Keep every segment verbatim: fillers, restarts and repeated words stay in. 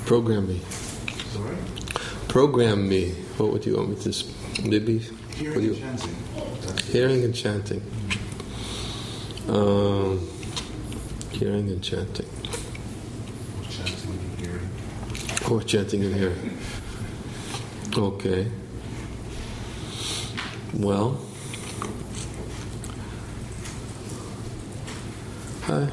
Program me. Sorry? Program me. What would you want me to... Sp- maybe... Hearing you, and chanting. Hearing and chanting. Um, hearing and chanting. Chanting and hearing. Or chanting and hearing. Okay. Well... I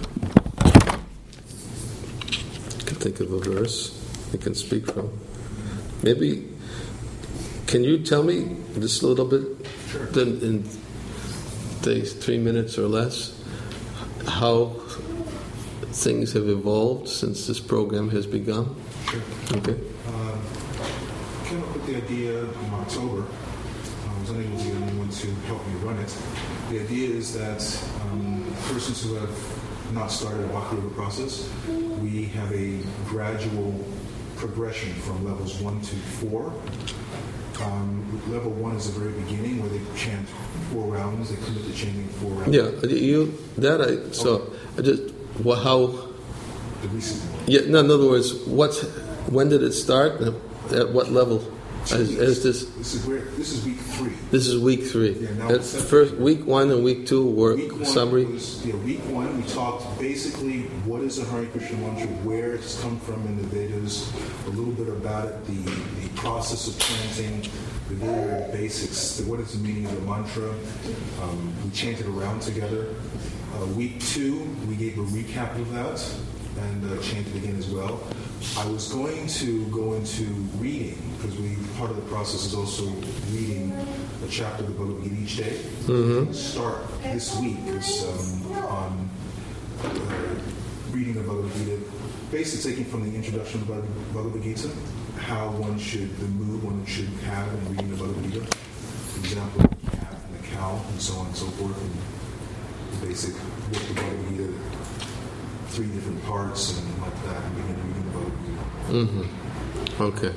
can think of a verse I can speak from. Maybe, can you tell me just a little bit, sure. in, in days, three minutes or less, how things have evolved since this program has begun? Sure. Okay. Uh, came up with the idea in October. I was unable to get anyone to help me run it. The idea is that um, persons who have not started a Bhakti Yoga process, we have a gradual progression from levels one to four. Um, level one is the very beginning where they chant four rounds, they commit to chanting four rounds. Yeah, you, that I, so, okay. I just, well, how, the recent one. Yeah, no, in other words, what, when did it start, and at what level? As, as this, this is where this is week three. This is week three. Yeah, now That's first week one and week two were week one summary. Was, yeah, week one we talked basically what is a Hare Krishna mantra, where it's come from in the Vedas, a little bit about it, the, the process of chanting, the very, very basics, the, what is the meaning of the mantra. Um, we chanted around together. Uh, week two we gave a recap of that and uh, chanted again as well. I was going to go into reading because we part of the process is also reading a chapter of the Bhagavad Gita each day. Mm-hmm. Start this week is um, on uh, reading the Bhagavad Gita, basically taking from the introduction of the Bhagavad Gita, how one should, the mood one should have in reading the Bhagavad Gita. For example, the cat and the cow and so on and so forth, and the basic what the Bhagavad Gita, three different parts and like that, and begin reading the Bhagavad Gita. Mm-hmm. Okay.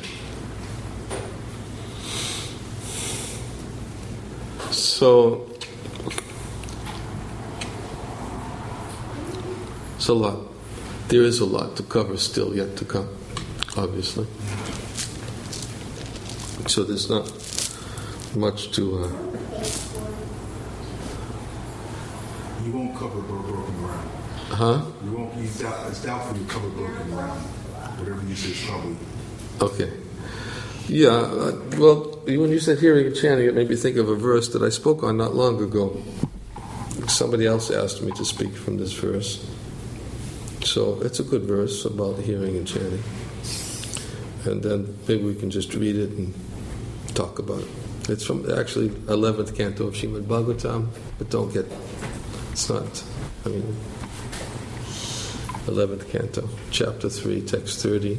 So, it's a lot. There is a lot to cover still yet to come, obviously. So there's not much to... Uh, you won't cover broken ground. Huh? You won't. You doubt, it's doubtful you cover broken ground. Whatever you say is probably. Okay. Yeah. Uh, well, when you said hearing and chanting, it made me think of a verse that I spoke on not long ago. Somebody else asked me to speak from this verse, so it's a good verse about hearing and chanting. And then maybe we can just read it and talk about it. It's from actually eleventh canto of Srimad Bhagavatam, but don't get. It's not. I mean. eleventh canto, chapter three, text thirty.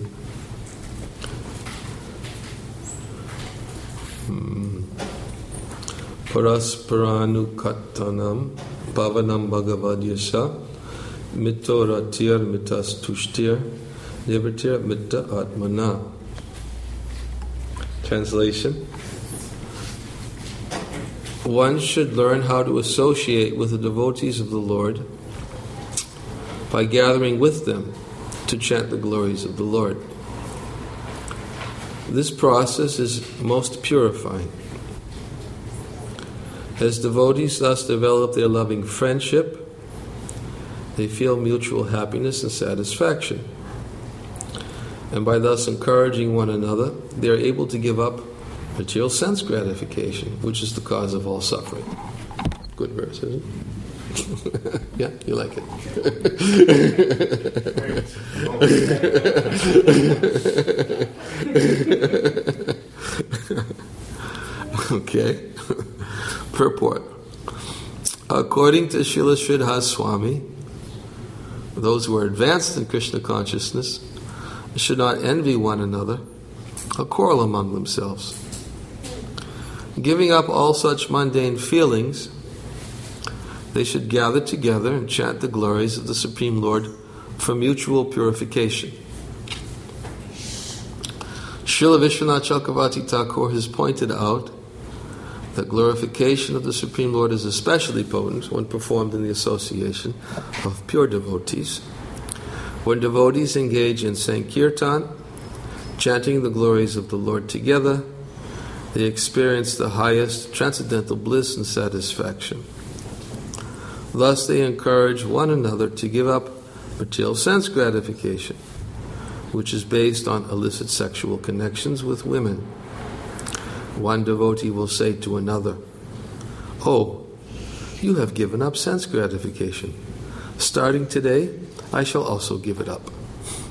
Hmm. Parasparanukattanam pavanam bhagavad yasha mitoratir mitas tushtir libertir mitta atmana. Translation: one should learn how to associate with the devotees of the Lord by gathering with them to chant the glories of the Lord. This process is most purifying. As devotees thus develop their loving friendship, they feel mutual happiness and satisfaction. And by thus encouraging one another, they are able to give up material sense gratification, which is the cause of all suffering. Good verse, isn't it? Yeah, you like it. Okay. Purport. According to Srila Sridhar Swami, those who are advanced in Krishna consciousness should not envy one another or quarrel among themselves. Giving up all such mundane feelings, they should gather together and chant the glories of the Supreme Lord for mutual purification. Srila Vishwanath Chakravarti Thakur has pointed out that glorification of the Supreme Lord is especially potent when performed in the association of pure devotees. When devotees engage in Sankirtan Chanting the glories of the Lord together, they experience the highest transcendental bliss and satisfaction. Thus they encourage one another to give up material sense gratification, which is based on illicit sexual connections with women. One devotee will say to another, "Oh, you have given up sense gratification. Starting today, I shall also give it up."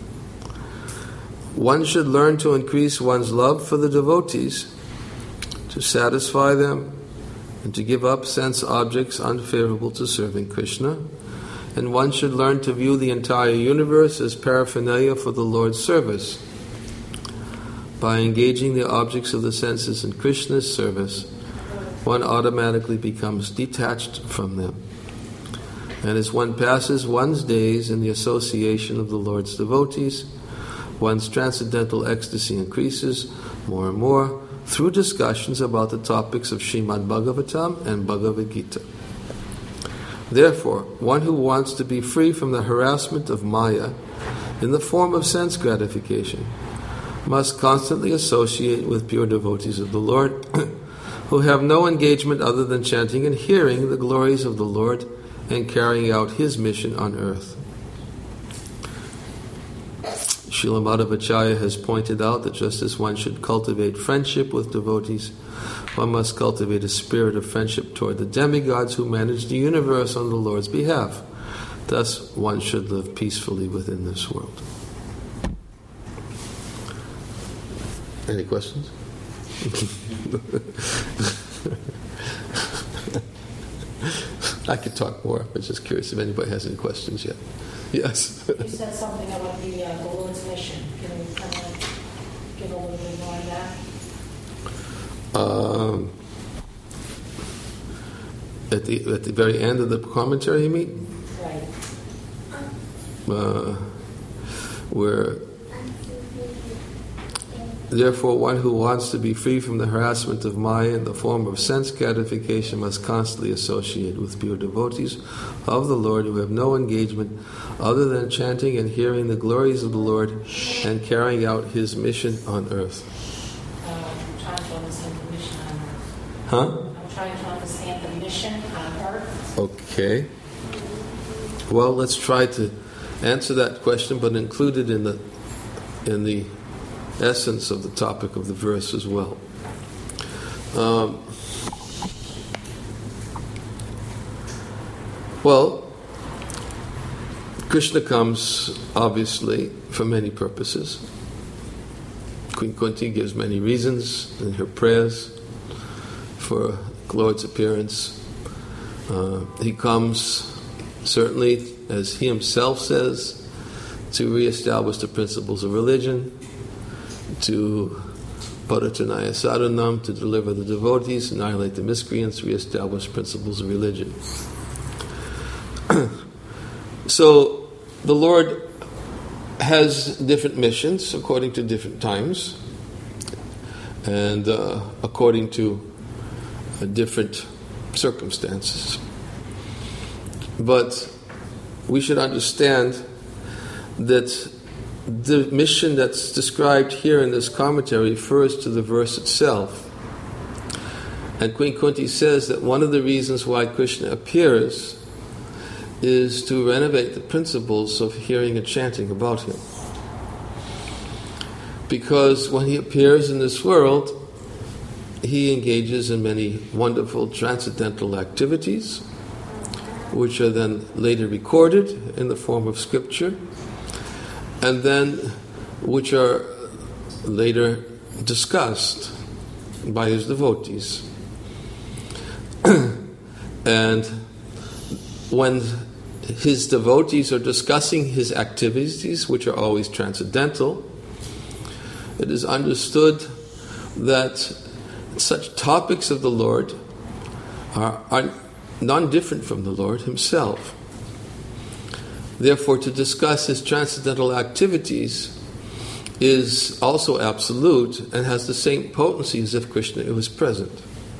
One should learn to increase one's love for the devotees, to satisfy them, and to give up sense objects unfavorable to serving Krishna. And one should learn to view the entire universe as paraphernalia for the Lord's service. By engaging the objects of the senses in Krishna's service, one automatically becomes detached from them. And as one passes one's days in the association of the Lord's devotees, one's transcendental ecstasy increases more and more through discussions about the topics of Srimad Bhagavatam and Bhagavad Gita. Therefore, one who wants to be free from the harassment of Maya in the form of sense gratification must constantly associate with pure devotees of the Lord who have no engagement other than chanting and hearing the glories of the Lord and carrying out His mission on earth. Srila Madhvacharya has pointed out that just as one should cultivate friendship with devotees, one must cultivate a spirit of friendship toward the demigods who manage the universe on the Lord's behalf. Thus, one should live peacefully within this world. Any questions? I could talk more. I'm just curious if anybody has any questions yet. Yes. You said something about the, uh, the Lord's mission. Can you kind of give a little bit more on that? Um, at the at the very end of the commentary, you mean? Right. Uh, where therefore one who wants to be free from the harassment of Maya in the form of sense gratification must constantly associate with pure devotees of the Lord who have no engagement other than chanting and hearing the glories of the Lord and carrying out His mission on earth. Uh, I'm trying to understand the mission on earth. Huh? I'm trying to understand the mission on earth. Okay. Well, let's try to answer that question, but include it in the in the essence of the topic of the verse as well. Um, well, Krishna comes, obviously, for many purposes. Queen Kunti gives many reasons in her prayers for Lord's appearance. Uh, he comes, certainly, as he himself says, to re-establish the principles of religion, to Paratanaya Sadhanam, to deliver the devotees, annihilate the miscreants, re-establish principles of religion. So, the Lord has different missions according to different times and uh, according to uh, different circumstances. But we should understand that the mission that's described here in this commentary refers to the verse itself. And Queen Kunti says that one of the reasons why Krishna appears is to renovate the principles of hearing and chanting about Him. Because when He appears in this world, He engages in many wonderful transcendental activities, which are then later recorded in the form of scripture, and then which are later discussed by His devotees. And when His devotees are discussing His activities, which are always transcendental, it is understood that such topics of the Lord are, are non-different from the Lord Himself. Therefore, to discuss His transcendental activities is also absolute and has the same potency as if Krishna was present.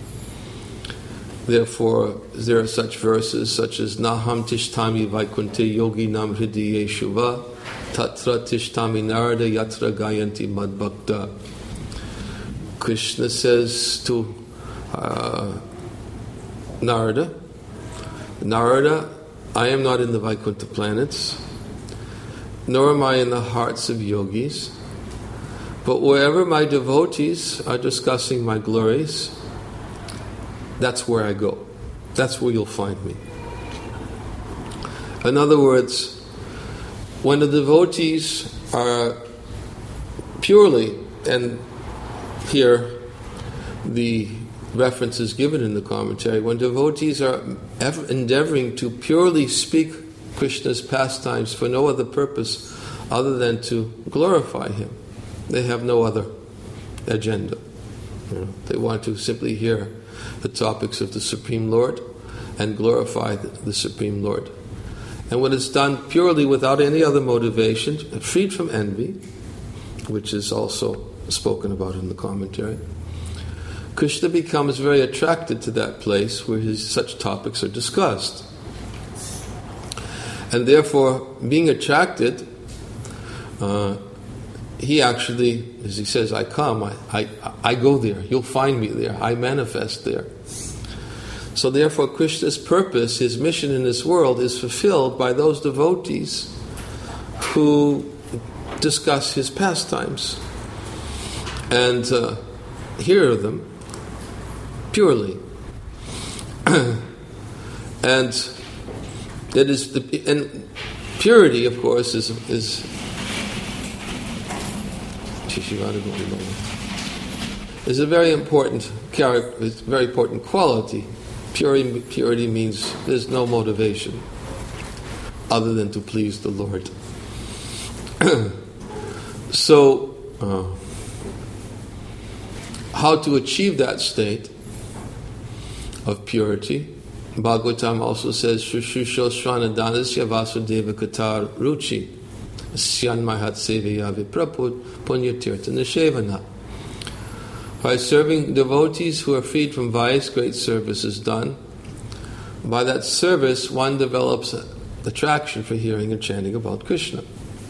Therefore, there are such verses such as Naham Tishtami Vaikunte Yogi Nam Hridiye Shuva Tatra tishtami narada yatra gayanti madbhakta. Krishna says to uh, Narada, Narada, I am not in the Vaikuntha planets, nor am I in the hearts of yogis, but wherever my devotees are discussing my glories, that's where I go. That's where you'll find me. In other words, when the devotees are purely, and here the reference is given in the commentary, when devotees are ever endeavoring to purely speak Krishna's pastimes for no other purpose other than to glorify Him, they have no other agenda. You know, they want to simply hear the topics of the Supreme Lord and glorify the, the Supreme Lord. And when it's done purely without any other motivation, freed from envy, which is also spoken about in the commentary, Krishna becomes very attracted to that place where his, such topics are discussed. And therefore, being attracted, uh, he actually, as he says, I come, I, I, I go there, you'll find me there, I manifest there. So therefore, Krishna's purpose, his mission in this world, is fulfilled by those devotees who discuss his pastimes and uh, hear them purely. And that is the and purity, of course, is is is a very important character, it's a very important quality. Purity, purity means there's no motivation other than to please the Lord. So, uh, how to achieve that state of purity? Bhagavatam also says, Shushusho Shranadhanasya Vasudeva Katar Ruchi Syan Mahat Seveya Viprapud Punyatirtha Nishevana. By serving devotees who are freed from vice, great service is done. By that service, one develops attraction for hearing and chanting about Krishna.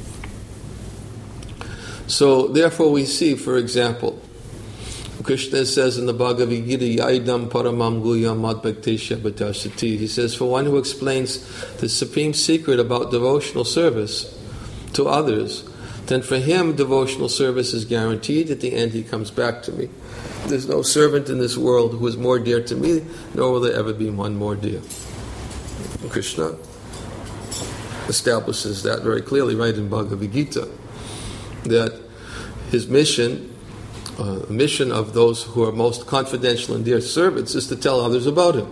So, therefore, we see, for example, Krishna says in the Bhagavad Gita, Yaidam Paramam Guyam Madbhaktesha Bhatasati. He says, for one who explains the supreme secret about devotional service to others, then for him devotional service is guaranteed. At the end he comes back to me. There's no servant in this world who is more dear to me, nor will there ever be one more dear. Krishna establishes that very clearly right in Bhagavad Gita, that his mission, uh, mission of those who are most confidential and dear servants, is to tell others about him.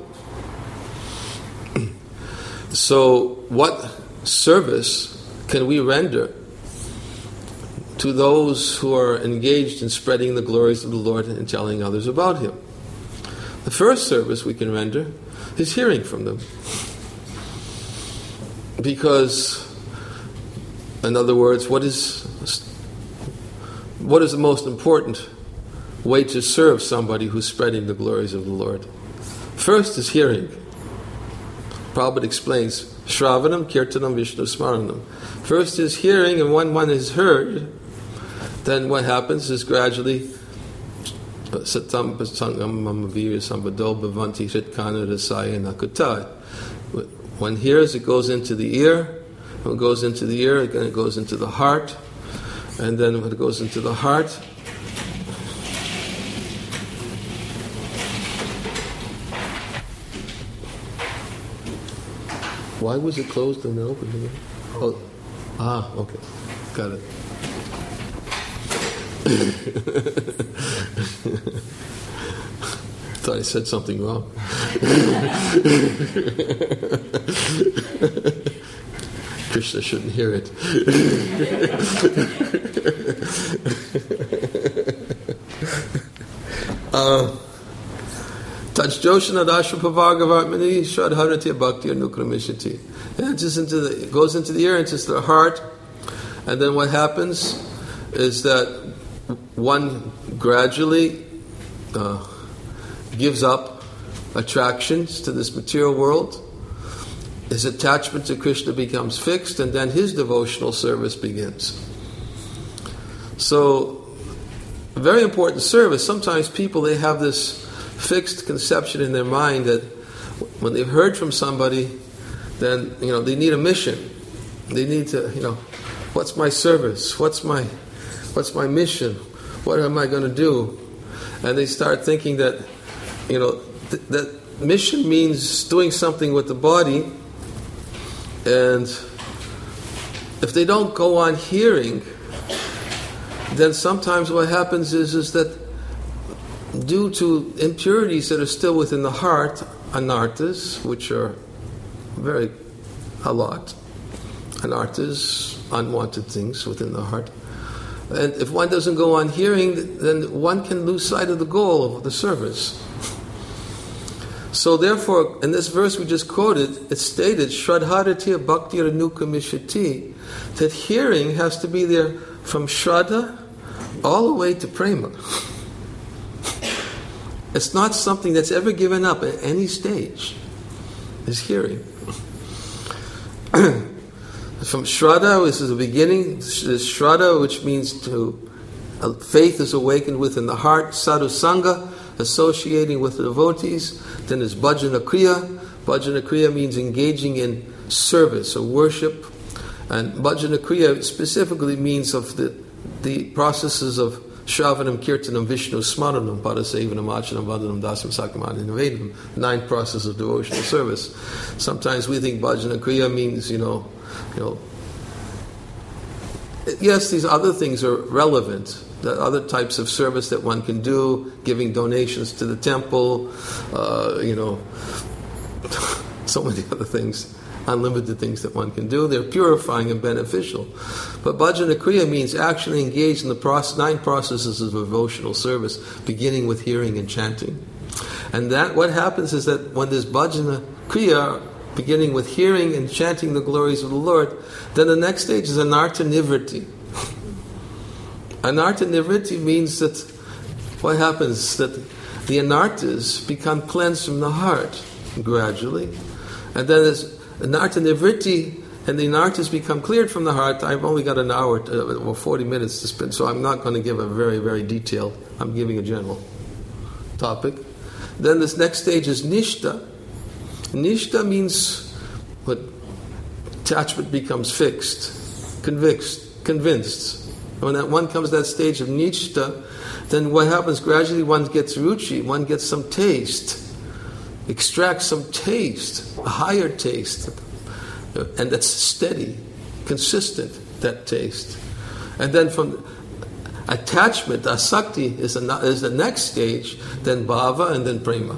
So what service can we render to those who are engaged in spreading the glories of the Lord and telling others about Him? The first service we can render is hearing from them. Because, in other words, what is what is the most important way to serve somebody who's spreading the glories of the Lord? First is hearing. Prabhupada explains, Shravanam, Kirtanam, Vishnu Smaranam. First is hearing, and when one is heard, then what happens is gradually Satam Pasangam Mamaviri Sambado Bhavanti Shitkana Rasaya Nakutai. One hears, it goes into the ear. When it goes into the ear, again it goes into the heart. And then when it goes into the heart, why was it closed and then opened again? Oh, ah, okay, got it. Thought I said something wrong. Krishna shouldn't hear it. Tajjoshana Dashapavagavatmani Shradharati Bhakti Nukramishati. It just into the, it goes into the ear, into the heart, and then what happens is that one gradually uh, gives up attractions to this material world his attachment to Krishna becomes fixed, and then his devotional service begins. So, a very important service. Sometimes people, they have this fixed conception in their mind that when they've heard from somebody, then, you know, they need a mission. They need to, you know, what's my service? What's my, what's my mission? What am I going to do? And they start thinking that, you know, th- that mission means doing something with the body, and if they don't go on hearing, then sometimes what happens is, is that due to impurities that are still within the heart, anarthas, which are very, a lot, anarthas, unwanted things within the heart, and if one doesn't go on hearing, then one can lose sight of the goal of the service. So therefore, in this verse we just quoted, it's stated, Shraddharatya Bhakti Ranukamishyati, that hearing has to be there from Shraddha all the way to Prema. It's not something that's ever given up at any stage, is hearing. From Shraddha, this is the beginning, there's Shraddha, which means to, uh, faith is awakened within the heart, Sadhu Sangha, associating with the devotees. Then there's Bhajana Kriya. Bhajana Kriya means engaging in service or worship. And Bhajana Kriya specifically means of the, the processes of Shravanam, Kirtanam, Vishnu, Smaranam, Padasevanam, Achanam, Vandanam, Dasam, Sakamani, and Nivedam, nine processes of devotional service. Sometimes we think Bhajana Kriya means, you know, you know, yes, these other things are relevant. The other types of service that one can do, giving donations to the temple, uh, you know, so many other things, unlimited things that one can do. They're purifying and beneficial. But Bhajana Kriya means actually engage in the process, nine processes of devotional service, beginning with hearing and chanting. And that, what happens is that when there's Bhajana Kriya, beginning with hearing and chanting the glories of the Lord, then the next stage is Anartha Nivritti. Anartha Nivritti means that what happens, that the anarthas become cleansed from the heart gradually. And then there's Anartha Nivritti, and the anarthas become cleared from the heart. I've only got an hour to, or forty minutes to spend, so I'm not going to give a very, very detailed, I'm giving a general topic. Then this next stage is Nishta. Nishta means what attachment becomes fixed, convinced, convinced. When that one comes to that stage of Nishta, then what happens gradually, one gets ruchi, one gets some taste, extracts some taste, a higher taste, and that's steady, consistent, that taste. And then from attachment, asakti is, a, is the next stage, then bhava, and then prema.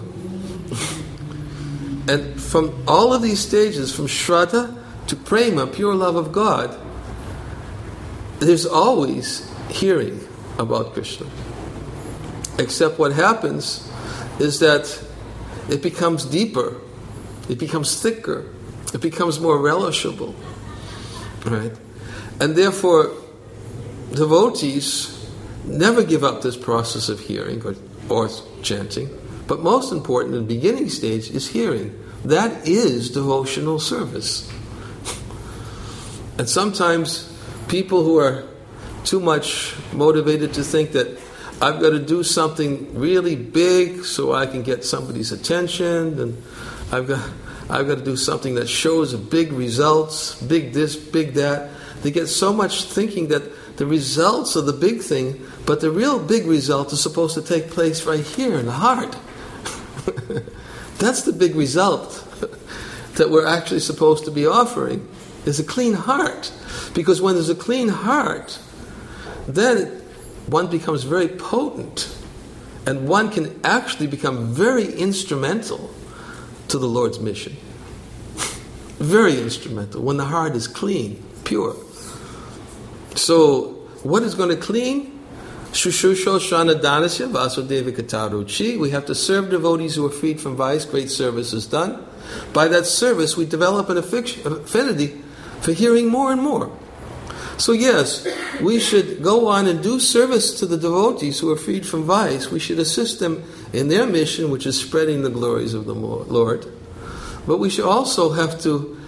And from all of these stages, from Shraddha to Prema, pure love of God, there's always hearing about Krishna. Except what happens is that it becomes deeper, it becomes thicker, it becomes more relishable. Right? And therefore, devotees never give up this process of hearing or, or chanting. But most important in the beginning stage is hearing. That is devotional service. And sometimes people who are too much motivated to think that I've got to do something really big so I can get somebody's attention, and I've got I've got to do something that shows a big results, big this, big that. They get so much thinking that the results are the big thing, but the real big result is supposed to take place right here in the heart. That's the big result that we're actually supposed to be offering, is a clean heart. Because when there's a clean heart, then it, one becomes very potent, and one can actually become very instrumental to the Lord's mission. Very instrumental, when the heart is clean, pure. So, what is going to clean? Shushusho Shranadhanasya Vasudeva Kataruchi. We have to serve devotees who are freed from vice. Great service is done. By that service, we develop an affinity for hearing more and more. So yes, we should go on and do service to the devotees who are freed from vice. We should assist them in their mission, which is spreading the glories of the Lord. But we should also have to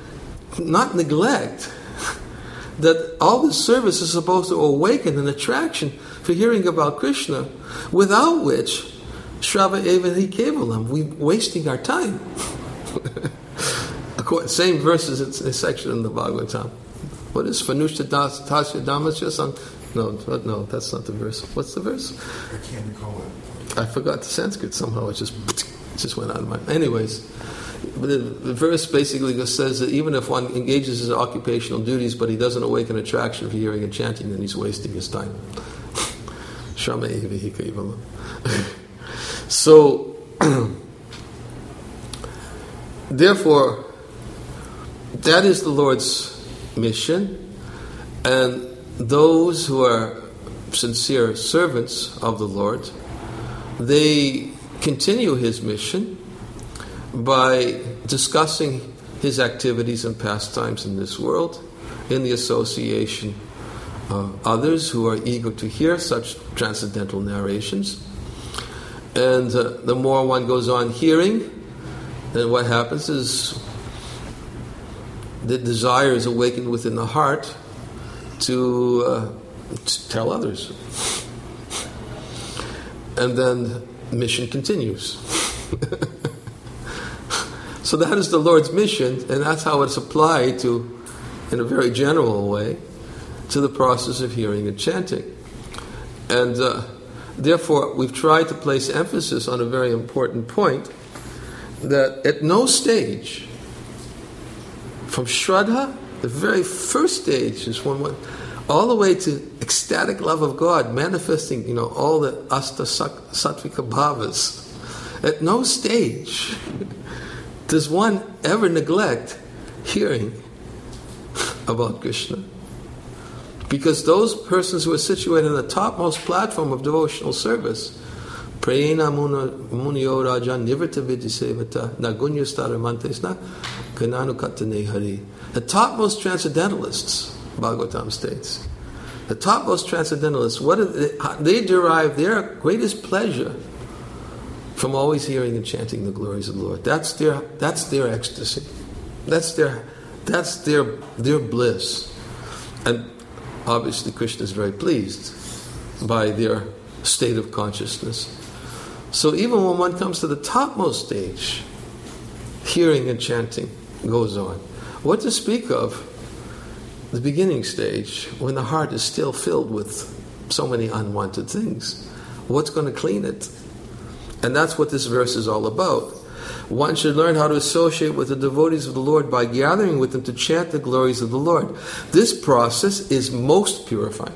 not neglect that all this service is supposed to awaken an attraction for hearing about Krishna, without which Shrava Eva Hi Kevalam, we're wasting our time. Same verses, it's a section in the Bhagavatam. What is Fanushta Tasya Damasya? No, no, that's not the verse. What's the verse? I can't recall it. I forgot the Sanskrit somehow. It just it just went out of my mind. Anyways, the, the verse basically just says that even if one engages in occupational duties, but he doesn't awaken attraction for hearing and chanting, then he's wasting his time. So, therefore, that is the Lord's mission, and those who are sincere servants of the Lord, they continue His mission by discussing His activities and pastimes in this world, in the association of others who are eager to hear such transcendental narrations. And uh, the more one goes on hearing, then what happens is the desire is awakened within the heart to, uh, to tell others. And then mission continues. So that is the Lord's mission, and that's how it's applied to, in a very general way, to the process of hearing and chanting. And uh, therefore, we've tried to place emphasis on a very important point, that at no stage, from Shraddha, the very first stage is when one, all the way to ecstatic love of God, manifesting, you know, all the Asta Sattvika Bhavas. At no stage does one ever neglect hearing about Krishna. Because those persons who are situated on the topmost platform of devotional service, Prayena Muniyo Raja Nivrita Vidisevata Nagunyastaramantes Kananu Katane Hari. The topmost transcendentalists, Bhagavatam states, the topmost transcendentalists, what are they, they derive their greatest pleasure from always hearing and chanting the glories of the Lord. That's their that's their ecstasy. That's their that's their their bliss. And obviously Krishna is very pleased by their state of consciousness. So even when one comes to the topmost stage, hearing and chanting goes on. What to speak of the beginning stage, when the heart is still filled with so many unwanted things? What's going to clean it? And that's what this verse is all about. One should learn how to associate with the devotees of the Lord by gathering with them to chant the glories of the Lord. This process is most purifying.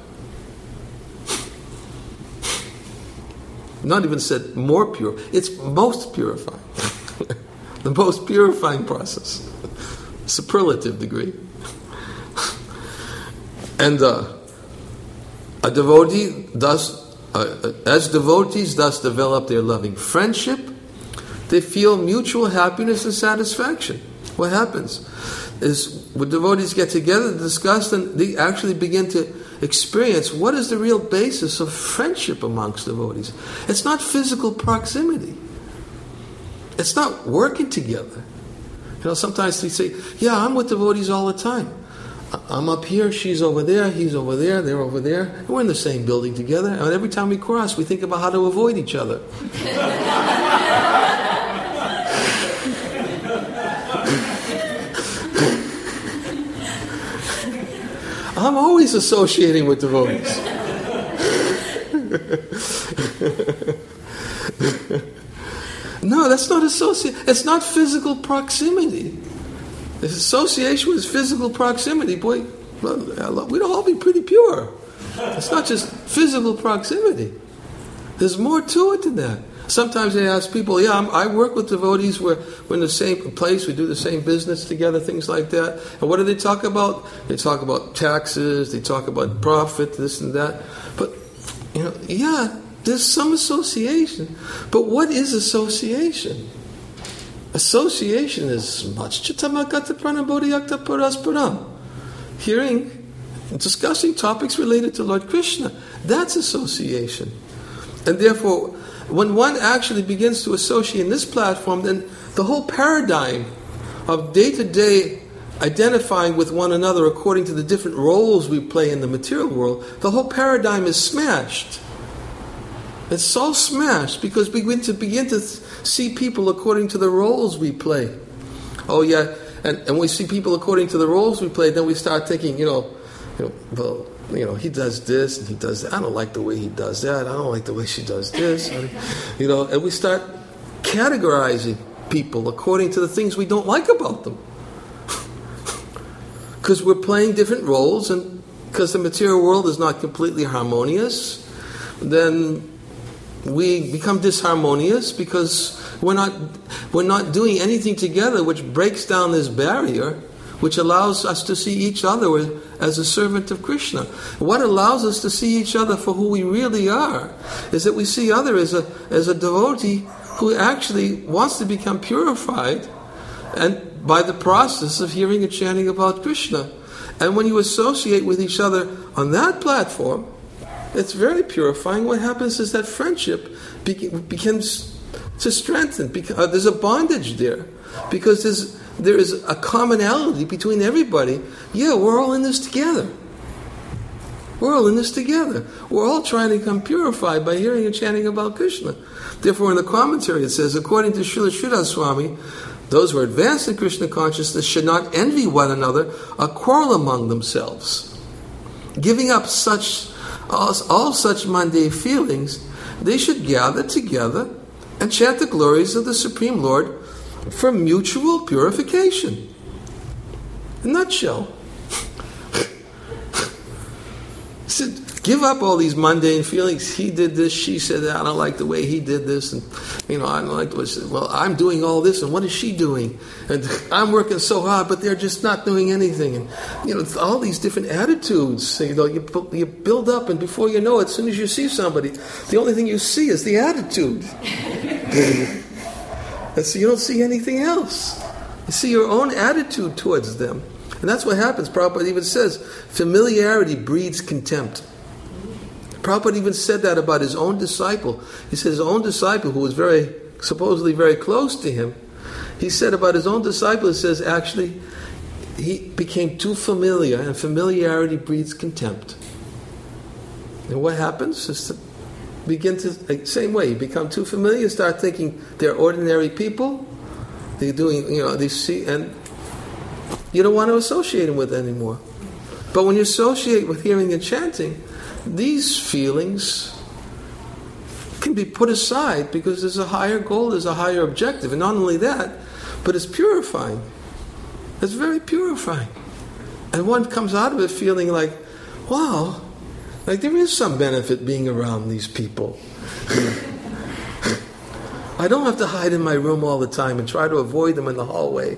Not even said more pure, it's most purifying. The most purifying process. Superlative degree. And uh, a devotee thus, uh, as devotees thus develop their loving friendship, they feel mutual happiness and satisfaction. What happens is when devotees get together to discuss, and they actually begin to experience what is the real basis of friendship amongst devotees. It's not physical proximity. It's not working together. You know, sometimes they say, yeah, I'm with devotees all the time. I'm up here, she's over there, he's over there, they're over there. And we're in the same building together. And every time we cross, we think about how to avoid each other. I'm always associating with devotees. No, that's not associate. It's not physical proximity. If association is physical proximity, boy, we'd all be pretty pure. It's not just physical proximity. There's more to it than that. Sometimes they ask people, yeah, I'm, I work with devotees, we're, we're in the same place, we do the same business together, things like that. And what do they talk about? They talk about taxes, they talk about profit, this and that. But, you know, yeah, there's some association. But what is association? Association is much chitamakata pranabodhiyakta parasparam. Hearing and discussing topics related to Lord Krishna. That's association. And therefore, when one actually begins to associate in this platform, then the whole paradigm of day-to-day identifying with one another according to the different roles we play in the material world, the whole paradigm is smashed. It's so smashed because we begin to begin to see people according to the roles we play. Oh yeah, and, and we see people according to the roles we play, then we start thinking, you know, you know, well, you know, he does this and he does that. I don't like the way he does that. I don't like the way she does this. You know, and we start categorizing people according to the things we don't like about them. Because we're playing different roles, and because the material world is not completely harmonious, then we become disharmonious because we're not we're not doing anything together which breaks down this barrier, which allows us to see each other as a servant of Krishna. What allows us to see each other for who we really are is that we see other as a as a devotee who actually wants to become purified, and by the process of hearing and chanting about Krishna. And when you associate with each other on that platform, it's very purifying. What happens is that friendship be- begins to strengthen. Beca- uh, there's a bondage there. Because there's, there is a commonality between everybody. Yeah, we're all in this together. We're all in this together. We're all trying to become purified by hearing and chanting about Krishna. Therefore, in the commentary it says, according to Srila Sridhar Swami, those who are advanced in Krishna consciousness should not envy one another or quarrel among themselves. Giving up such all, all such mundane feelings, they should gather together and chant the glories of the Supreme Lord for mutual purification. In a nutshell. So give up all these mundane feelings. He did this, she said that, I don't like the way he did this, and you know, I don't like what she said. Well, I'm doing all this, and what is she doing? And I'm working so hard, but they're just not doing anything. And you know, all these different attitudes. You know, you you build up, and before you know it, as soon as you see somebody, the only thing you see is the attitude. And so you don't see anything else. You see your own attitude towards them. And that's what happens. Prabhupada even says, familiarity breeds contempt. Prabhupada even said that about his own disciple. He said his own disciple, who was very, supposedly very close to him, he said about his own disciple, he says, actually, he became too familiar, and familiarity breeds contempt. And what happens is to begin to, like, same way, you become too familiar, you start thinking they're ordinary people, they're doing, you know, they see, and you don't want to associate them with anymore. But when you associate with hearing and chanting, these feelings can be put aside because there's a higher goal, there's a higher objective. And not only that, but it's purifying. It's very purifying. And one comes out of it feeling like, wow, like there is some benefit being around these people. I don't have to hide in my room all the time and try to avoid them in the hallway.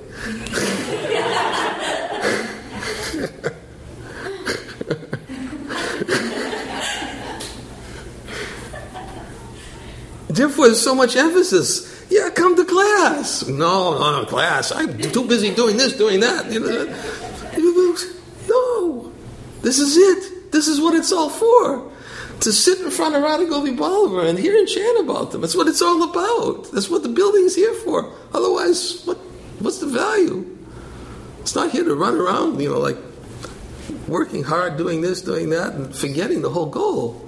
Therefore, there's so much emphasis. Yeah, come to class. No, no, no, class. I'm too busy doing this, doing that. You know, no, this is it. This is what it's all for. To sit in front of Radha Gopi Ballabha and hear and chant about them. That's what it's all about. That's what the building's here for. Otherwise, what? What's the value? It's not here to run around, you know, like working hard, doing this, doing that, and forgetting the whole goal.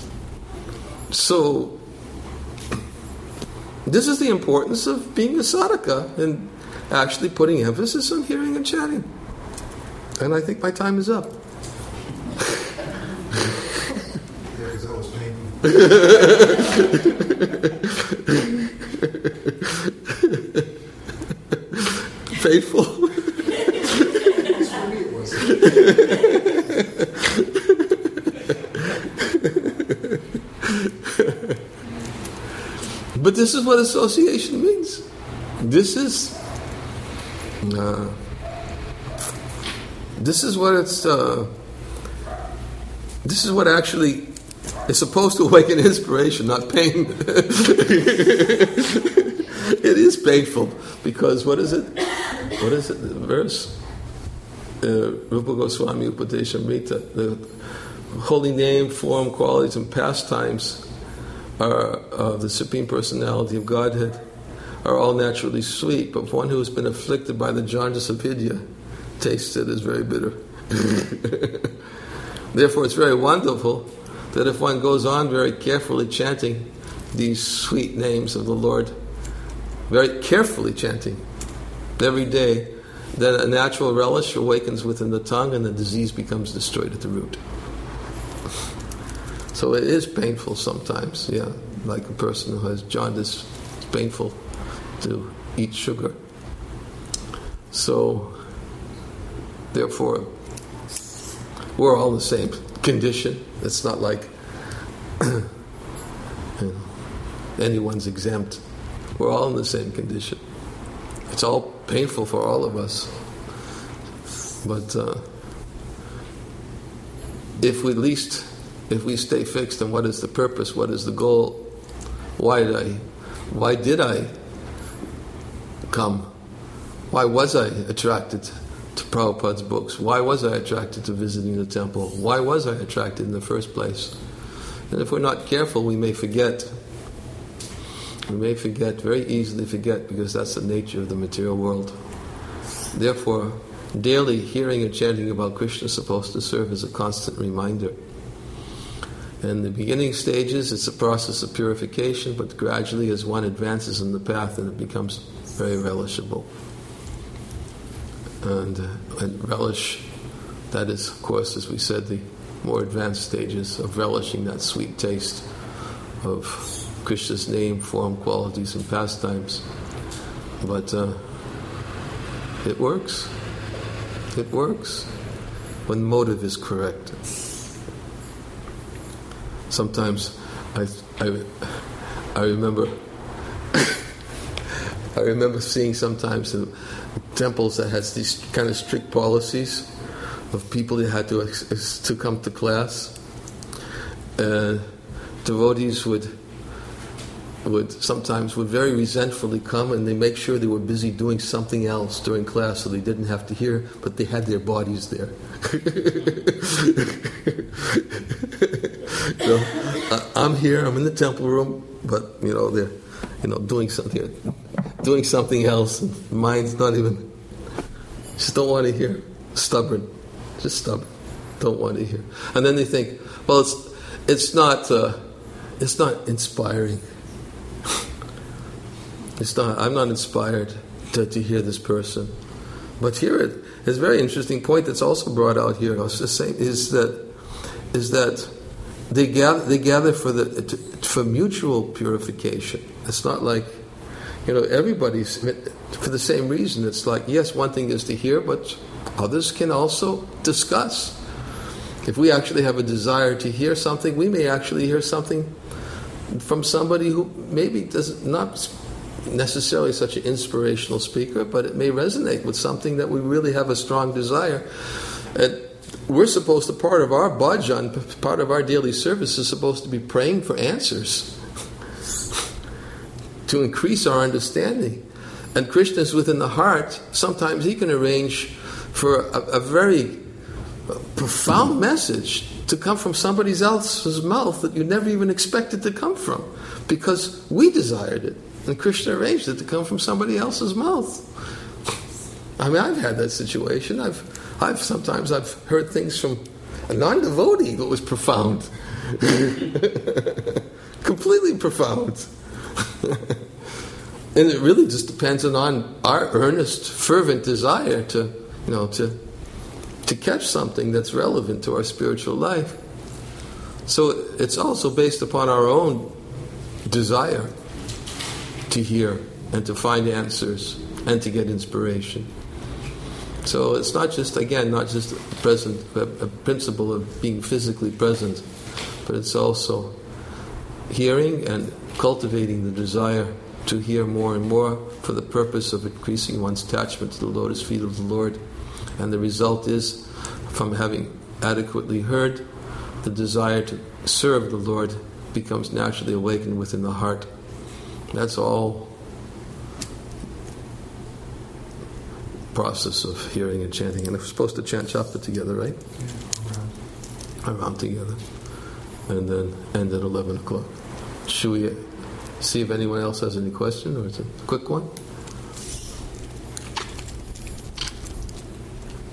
So, this is the importance of being a sadhaka and actually putting emphasis on hearing and chanting. And I think my time is up. Yeah, because that was painful. Faithful? It's for me it was. But this is what association means. This is uh, this is what it's uh, this is what actually is supposed to awaken inspiration, not pain. It is painful because what is it? What is it? The verse? Uh, Rupa Goswami Upadeshamrita. The holy name, form, qualities, and pastimes are of the Supreme Personality of Godhead are all naturally sweet, but one who has been afflicted by the jaundice of Vidya tastes it is very bitter. Therefore, it's very wonderful that if one goes on very carefully chanting these sweet names of the Lord, very carefully chanting every day, then a natural relish awakens within the tongue and the disease becomes destroyed at the root. So it is painful sometimes, yeah. Like a person who has jaundice, it's painful to eat sugar. So, therefore, we're all in the same condition. It's not like you know, anyone's exempt. We're all in the same condition. It's all painful for all of us. But uh, if we at least, if we stay fixed on what is the purpose, what is the goal, why did I, why did I come? Why was I attracted to Prabhupada's books? Why was I attracted to visiting the temple? Why was I attracted in the first place? And if we're not careful, we may forget. We may forget, very easily forget, because that's the nature of the material world. Therefore, daily hearing and chanting about Krishna is supposed to serve as a constant reminder. In the beginning stages, it's a process of purification, but gradually as one advances in the path, and it becomes very relishable. And, uh, and relish, that is, of course, as we said, the more advanced stages of relishing that sweet taste of Krishna's name, form, qualities, and pastimes. But uh, it works. It works when motive is correct. Sometimes I, I, I remember, I remember seeing sometimes in temples that has these kind of strict policies of people that had to to come to class. Uh, devotees would would sometimes would very resentfully come, and they make sure they were busy doing something else during class, so they didn't have to hear, but they had their bodies there. You know, I'm here, I'm in the temple room, but you know they're you know doing something, doing something else. Mind's not even. Just don't want to hear. Stubborn, just stubborn. Don't want to hear. And then they think, well, it's it's not uh, it's not inspiring. It's not. I'm not inspired to, to hear this person. But here it is a very interesting point that's also brought out here. I was just saying is that is that they gather they gather for the to, for mutual purification. It's not like you know everybody's for the same reason. It's like yes, one thing is to hear, but others can also discuss. If we actually have a desire to hear something, we may actually hear something from somebody who maybe does not necessarily such an inspirational speaker, but it may resonate with something that we really have a strong desire. And we're supposed to, part of our bhajan, part of our daily service is supposed to be praying for answers to increase our understanding. And Krishna is within the heart. Sometimes he can arrange for a, a very profound message to come from somebody else's mouth that you never even expected to come from, because we desired it. And Krishna arranged it to come from somebody else's mouth. I mean, I've had that situation. I've, I've sometimes I've heard things from a non-devotee that was profound, completely profound. And it really just depends on our earnest, fervent desire to, you know, to to catch something that's relevant to our spiritual life. So it's also based upon our own desire to hear and to find answers and to get inspiration. So it's not just, again, not just a, present, a, a principle of being physically present, but it's also hearing and cultivating the desire to hear more and more for the purpose of increasing one's attachment to the lotus feet of the Lord. And the result is, from having adequately heard, the desire to serve the Lord becomes naturally awakened within the heart. That's all process of hearing and chanting. And we're supposed to chant japa together, right? Yeah, around. around together. And then end at eleven o'clock. Should we see if anyone else has any question, or it's a quick one?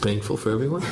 painful for everyone.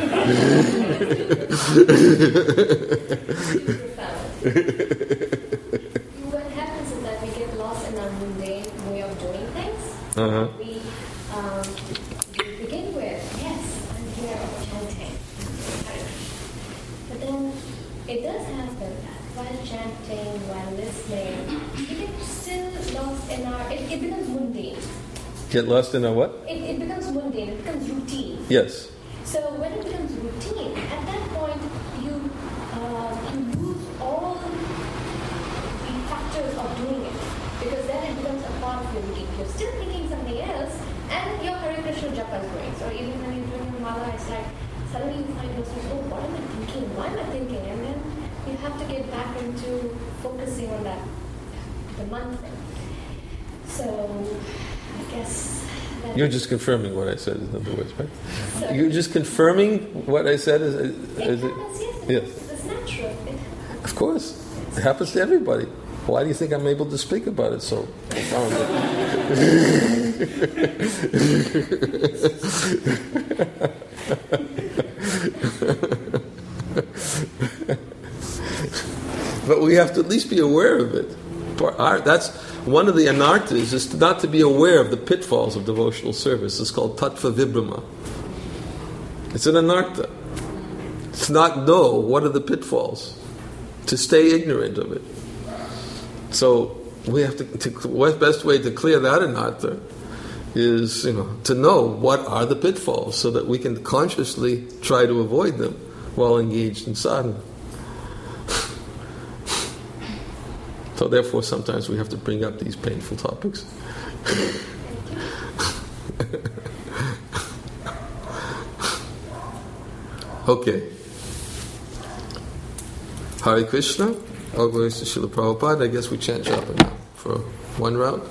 What happens is that we get lost in our mundane way of doing things. Uh-huh. We, um, we begin with, yes, I'm here chanting. But then it does happen that while chanting, while listening, we get still lost in our, it, it becomes mundane. Get lost in a what? It, it becomes mundane, it becomes routine. Yes. So when it becomes routine, at that point you uh, you lose all the factors of doing it, because then it becomes a part of your routine. You're still thinking something else, and your Hare Krishna japa is going. So even when you're doing your mala, it's like suddenly you find yourself, oh, what am I thinking? Why am I thinking? And then you have to get back into focusing on that, the mantra. So I guess. You're just confirming what I said, in other words, right? So You're just confirming what I said? Is, is it it? happens, yes. Yes. It's, it's natural. It happens. Of course. It happens to everybody. Why do you think I'm able to speak about it so profoundly? But we have to at least be aware of it. Our, that's one of the anarthas, is to not to be aware of the pitfalls of devotional service. It's called tattva vibrama. It's an anartha. To not know what are the pitfalls, to stay ignorant of it. So we have to, to the best way to clear that anartha is, you know, to know what are the pitfalls, so that we can consciously try to avoid them while engaged in sadhana. So therefore, sometimes we have to bring up these painful topics. Okay. Hare Krishna. All glories to Srila Prabhupada. I guess we chant japa now for one round.